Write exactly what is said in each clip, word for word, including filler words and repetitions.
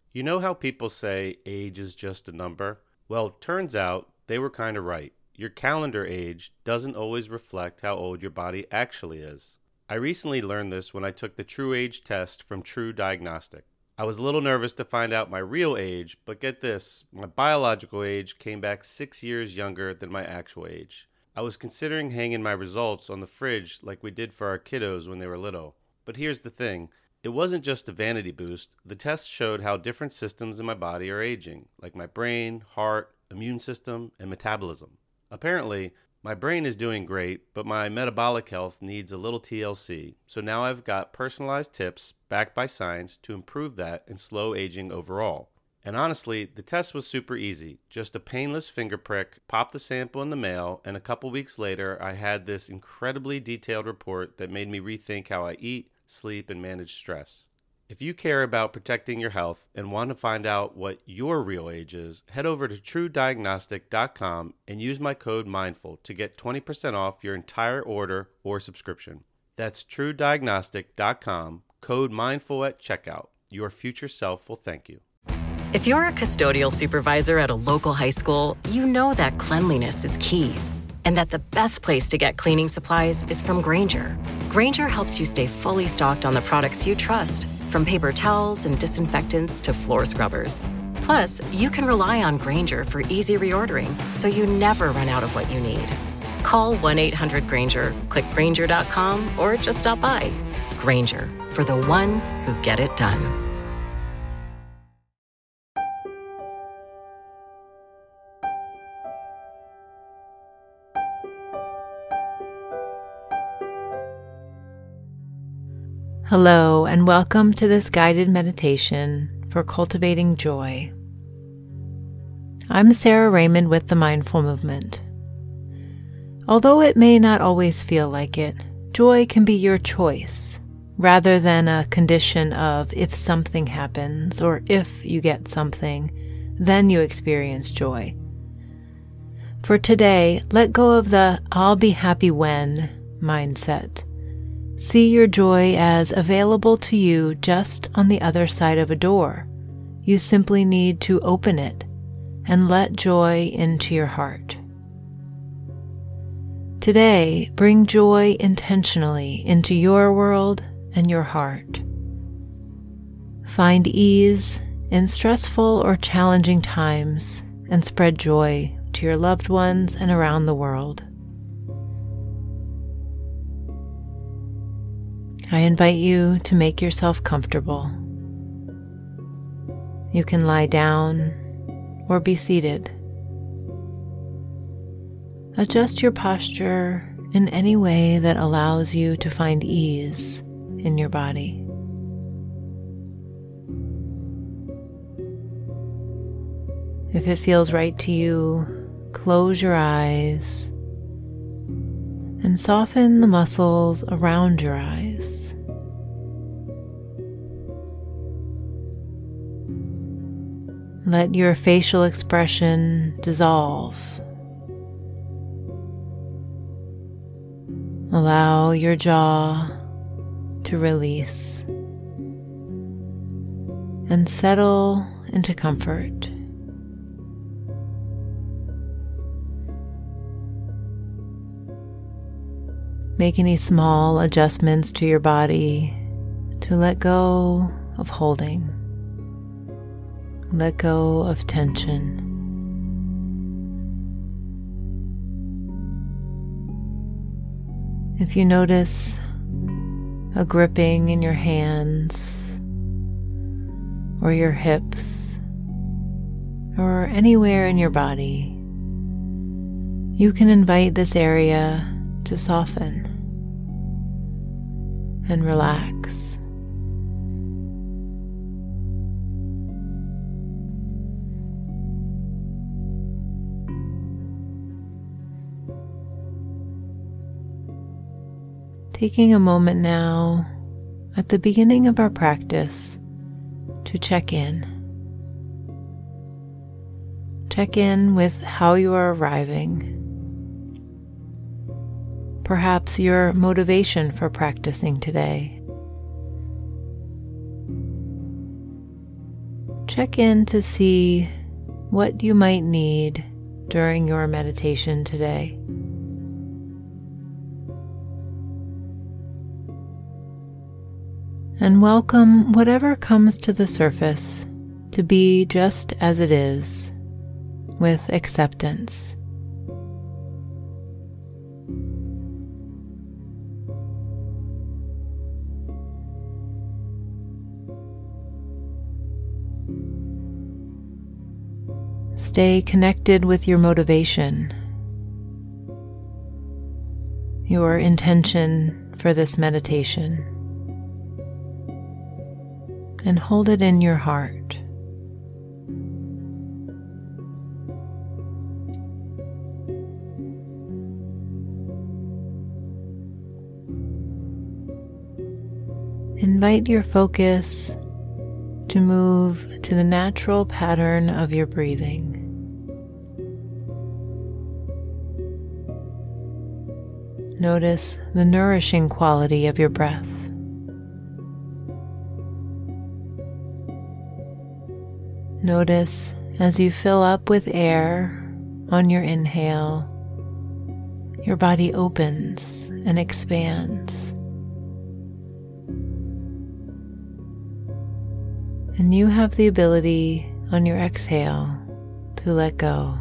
You know how people say age is just a number? Well, turns out they were kind of right. Your calendar age doesn't always reflect how old your body actually is. I recently learned this when I took the True Age test from True Diagnostic. I was a little nervous to find out my real age, but get this, my biological age came back six years younger than my actual age. I was considering hanging my results on the fridge like we did for our kiddos when they were little. But here's the thing. It wasn't just a vanity boost. The test showed how different systems in my body are aging, like my brain, heart, immune system, and metabolism. Apparently, my brain is doing great, but my metabolic health needs a little T L C. So now I've got personalized tips backed by science to improve that and slow aging overall. And honestly, the test was super easy. Just a painless finger prick, pop the sample in the mail, and a couple weeks later, I had this incredibly detailed report that made me rethink how I eat, sleep, and manage stress. If you care about protecting your health and want to find out what your real age is, head over to true diagnostic dot com and use my code MINDFUL to get twenty percent off your entire order or subscription. That's true diagnostic dot com, code MINDFUL at checkout. Your future self will thank you. If you're a custodial supervisor at a local high school, you know that cleanliness is key, and that the best place to get cleaning supplies is from Grainger. Grainger helps you stay fully stocked on the products you trust, from paper towels and disinfectants to floor scrubbers. Plus, you can rely on Grainger for easy reordering, so you never run out of what you need. Call one eight hundred Grainger, click Grainger dot com, or just stop by. Grainger, for the ones who get it done. Hello, and welcome to this guided meditation for cultivating joy. I'm Sarah Raymond with the Mindful Movement. Although it may not always feel like it, joy can be your choice, rather than a condition of if something happens or if you get something, then you experience joy. For today, let go of the I'll be happy when mindset. See your joy as available to you just on the other side of a door. You simply need to open it and let joy into your heart. Today, bring joy intentionally into your world and your heart. Find ease in stressful or challenging times and spread joy to your loved ones and around the world. I invite you to make yourself comfortable. You can lie down or be seated. Adjust your posture in any way that allows you to find ease in your body. If it feels right to you, close your eyes and soften the muscles around your eyes. Let your facial expression dissolve. Allow your jaw to release and settle into comfort. Make any small adjustments to your body to let go of holding. Let go of tension. If you notice a gripping in your hands or your hips or anywhere in your body, you can invite this area to soften and relax. Taking a moment now at the beginning of our practice to check in. Check in with how you are arriving. Perhaps your motivation for practicing today. check in to see what you might need during your meditation today. And welcome whatever comes to the surface to be just as it is, with acceptance. Stay connected with your motivation, your intention for this meditation, and hold it in your heart. Invite your focus to move to the natural pattern of your breathing. Notice the nourishing quality of your breath. Notice as you fill up with air on your inhale, your body opens and expands. And you have the ability on your exhale to let go.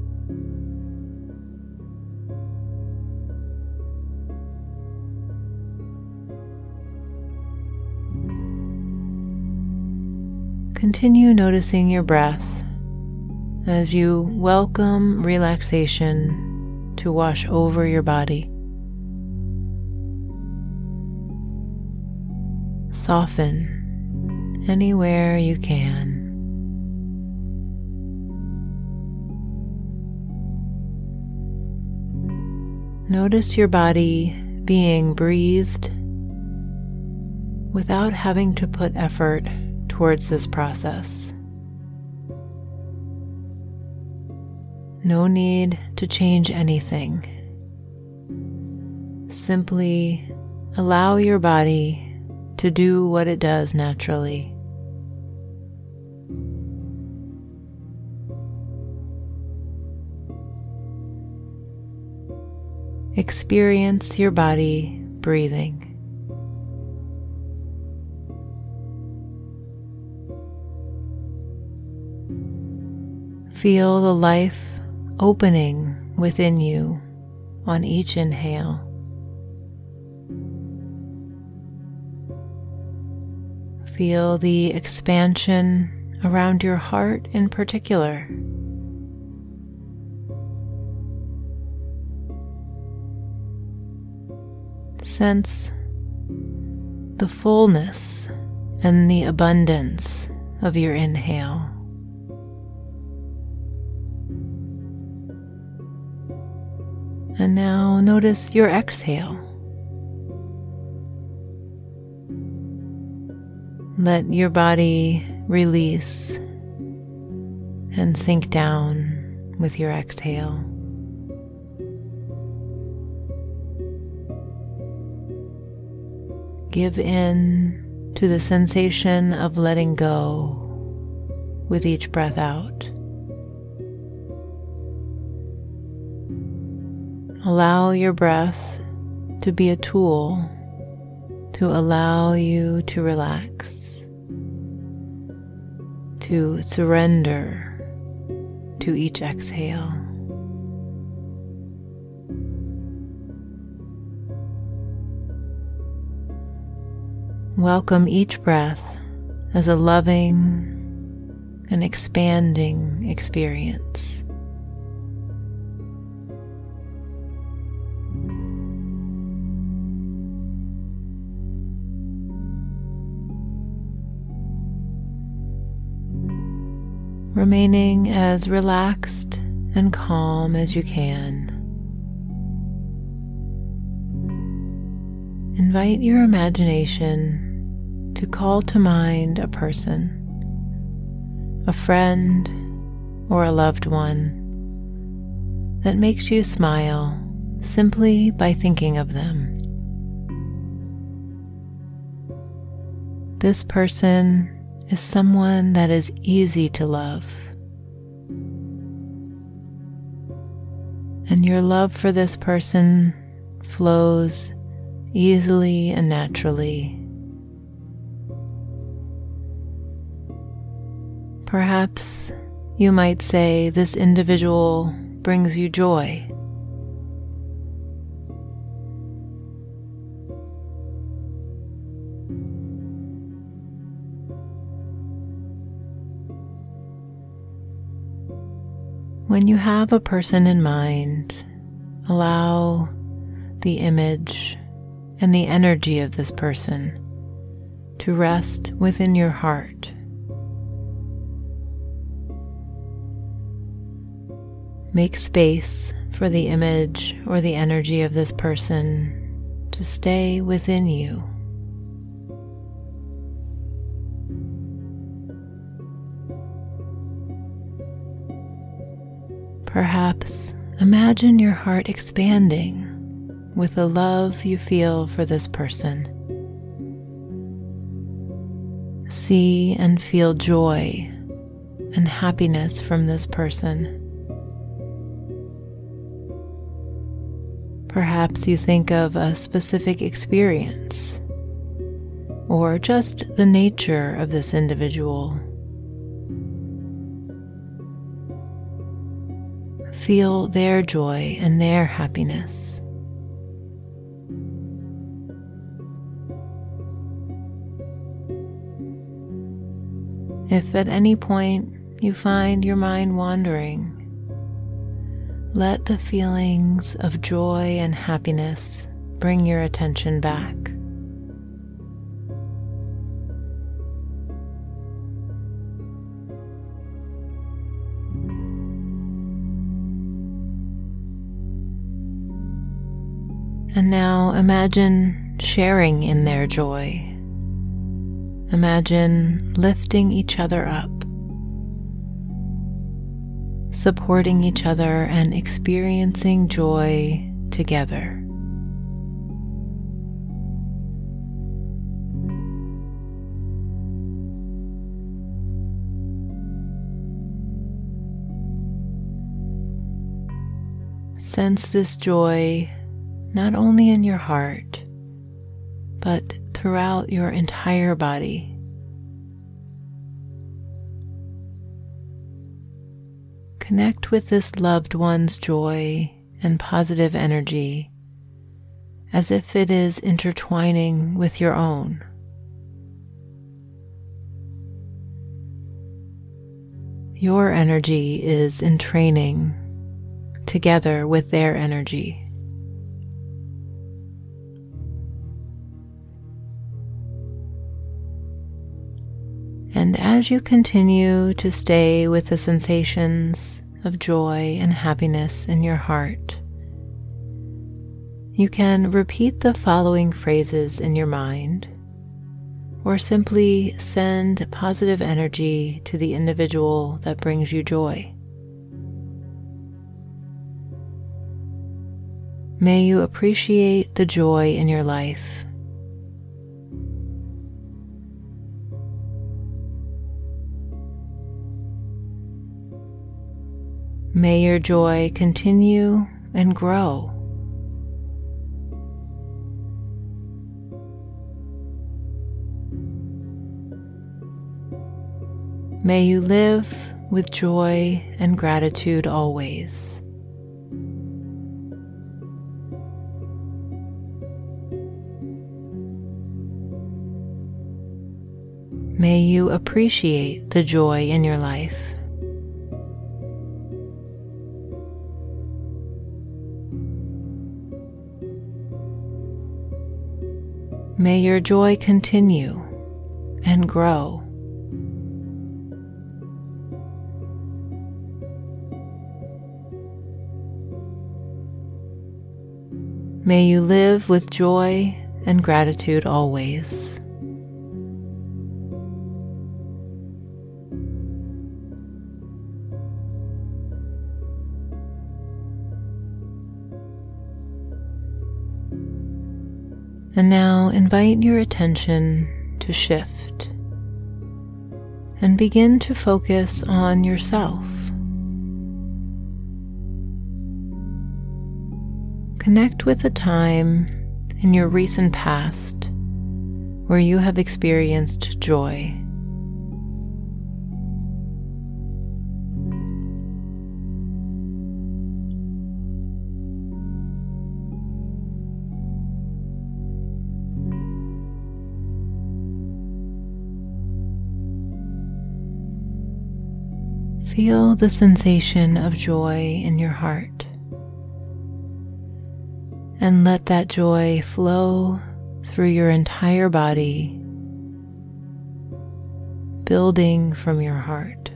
Continue noticing your breath as you welcome relaxation to wash over your body. Soften anywhere you can. Notice your body being breathed without having to put effort towards this process. No need to change anything. Simply allow your body to do what it does naturally. Experience your body breathing. Feel the life opening within you on each inhale. Feel the expansion around your heart in particular. Sense the fullness and the abundance of your inhale. And now notice your exhale. Let your body release and sink down with your exhale. Give in to the sensation of letting go with each breath out. Allow your breath to be a tool to allow you to relax, to surrender to each exhale. Welcome each breath as a loving and expanding experience. Remaining as relaxed and calm as you can. Invite your imagination to call to mind a person, a friend, or a loved one that makes you smile simply by thinking of them. This person is someone that is easy to love. And your love for this person flows easily and naturally. Perhaps you might say this individual brings you joy. When you have a person in mind, allow the image and the energy of this person to rest within your heart. Make space for the image or the energy of this person to stay within you. Perhaps imagine your heart expanding with the love you feel for this person. See and feel joy and happiness from this person. Perhaps you think of a specific experience or just the nature of this individual. Feel their joy and their happiness. If at any point you find your mind wandering, let the feelings of joy and happiness bring your attention back. And now imagine sharing in their joy. Imagine lifting each other up, supporting each other and experiencing joy together. Sense this joy not only in your heart, but throughout your entire body. Connect with this loved one's joy and positive energy as if it is intertwining with your own. Your energy is entraining together with their energy. And as you continue to stay with the sensations of joy and happiness in your heart, you can repeat the following phrases in your mind, or simply send positive energy to the individual that brings you joy. May you appreciate the joy in your life. May your joy continue and grow. May you live with joy and gratitude always. May you appreciate the joy in your life. May your joy continue and grow. May you live with joy and gratitude always. And now invite your attention to shift. and begin to focus on yourself. Connect with a time in your recent past where you have experienced joy. Feel the sensation of joy in your heart, and let that joy flow through your entire body, building from your heart.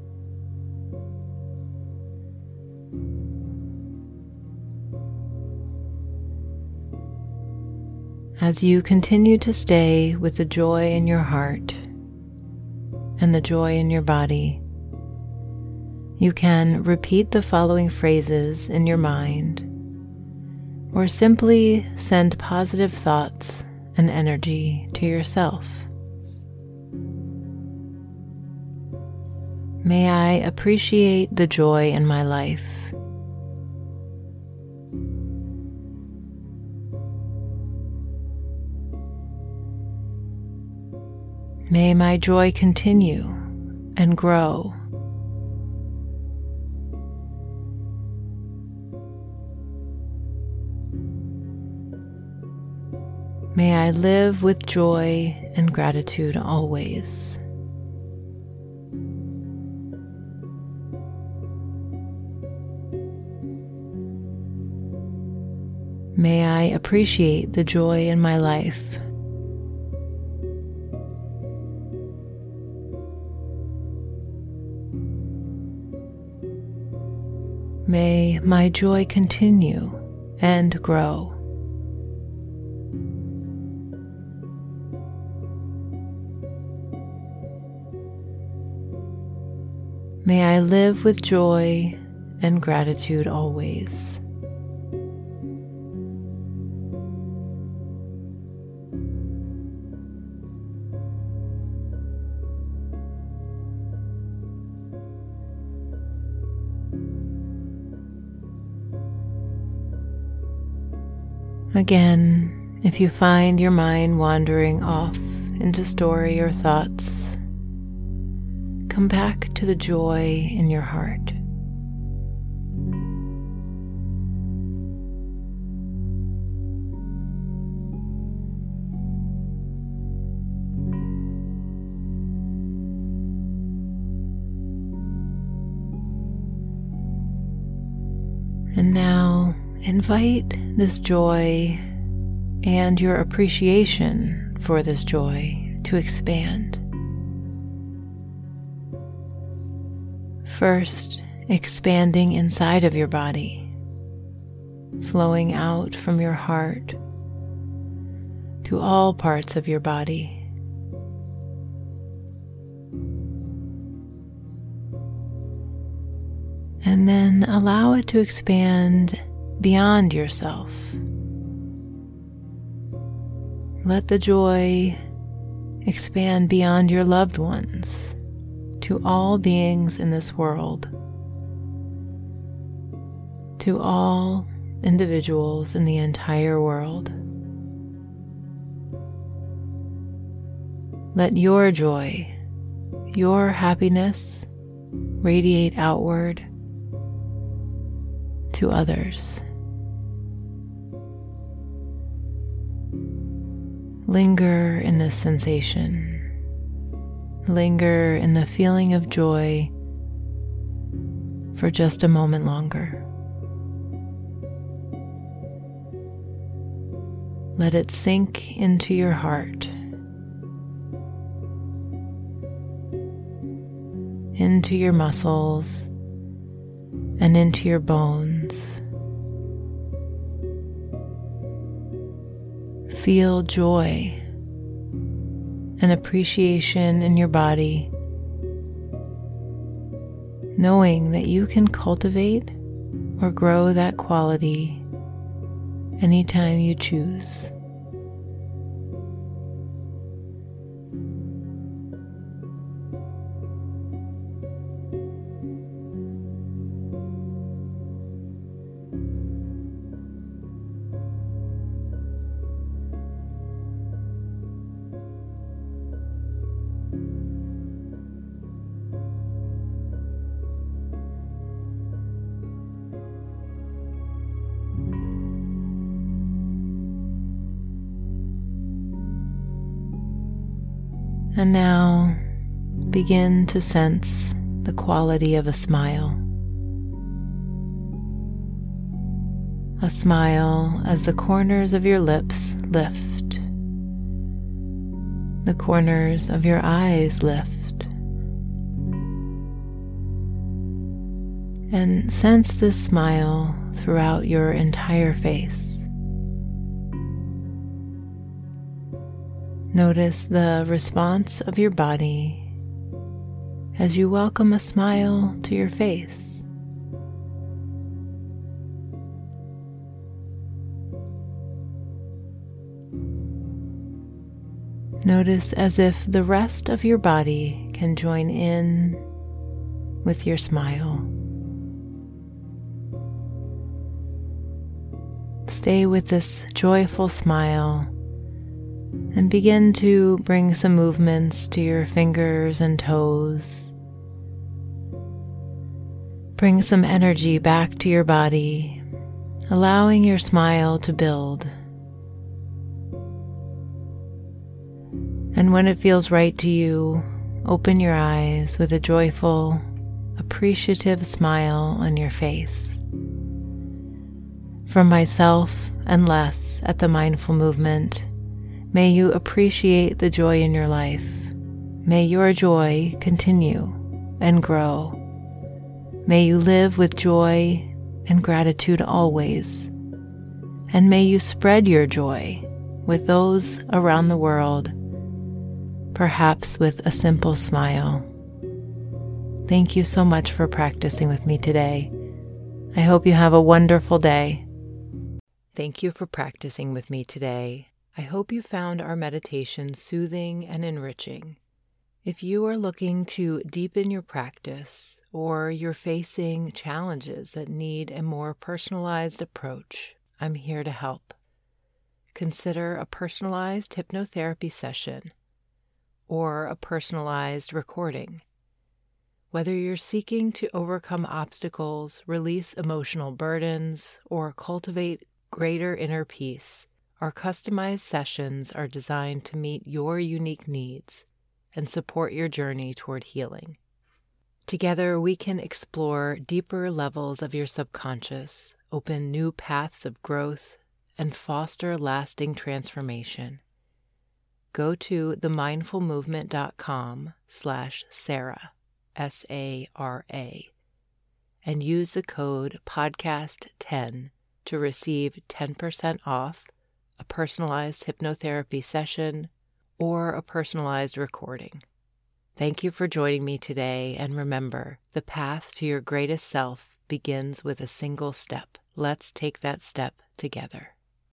As you continue to stay with the joy in your heart and the joy in your body, you can repeat the following phrases in your mind, or simply send positive thoughts and energy to yourself. May I appreciate the joy in my life. May my joy continue and grow. May I live with joy and gratitude always. May I appreciate the joy in my life. May my joy continue and grow. May I live with joy and gratitude always. Again, if you find your mind wandering off into story or thoughts, come back to the joy in your heart. And now invite this joy and your appreciation for this joy to expand. First, expanding inside of your body, flowing out from your heart to all parts of your body. And then allow it to expand beyond yourself. Let the joy expand beyond your loved ones, to all beings in this world, to all individuals in the entire world. Let your joy, your happiness radiate outward to others. Linger in this sensation. Linger in the feeling of joy for just a moment longer. Let it sink into your heart, into your muscles, and into your bones. Feel joy and appreciation in your body, knowing that you can cultivate or grow that quality anytime you choose. And now begin to sense the quality of a smile. A smile as the corners of your lips lift, the corners of your eyes lift, and sense this smile throughout your entire face. Notice the response of your body as you welcome a smile to your face. Notice as if the rest of your body can join in with your smile. Stay with this joyful smile and begin to bring some movements to your fingers and toes. Bring some energy back to your body, allowing your smile to build. And when it feels right to you, open your eyes with a joyful, appreciative smile on your face. From myself and Les at The Mindful Movement, may you appreciate the joy in your life. May your joy continue and grow. May you live with joy and gratitude always. And may you spread your joy with those around the world, perhaps with a simple smile. Thank you so much for practicing with me today. I hope you have a wonderful day. Thank you for practicing with me today. I hope you found our meditation soothing and enriching. If you are looking to deepen your practice or you're facing challenges that need a more personalized approach, I'm here to help. Consider a personalized hypnotherapy session or a personalized recording. Whether you're seeking to overcome obstacles, release emotional burdens, or cultivate greater inner peace, our customized sessions are designed to meet your unique needs and support your journey toward healing. Together, we can explore deeper levels of your subconscious, open new paths of growth, and foster lasting transformation. Go to themindfulmovement.com slash Sarah, S A R A, and use the code podcast ten to receive ten percent off a personalized hypnotherapy session or a personalized recording. Thank you for joining me today, and remember, the path to your greatest self begins with a single step. Let's take that step together.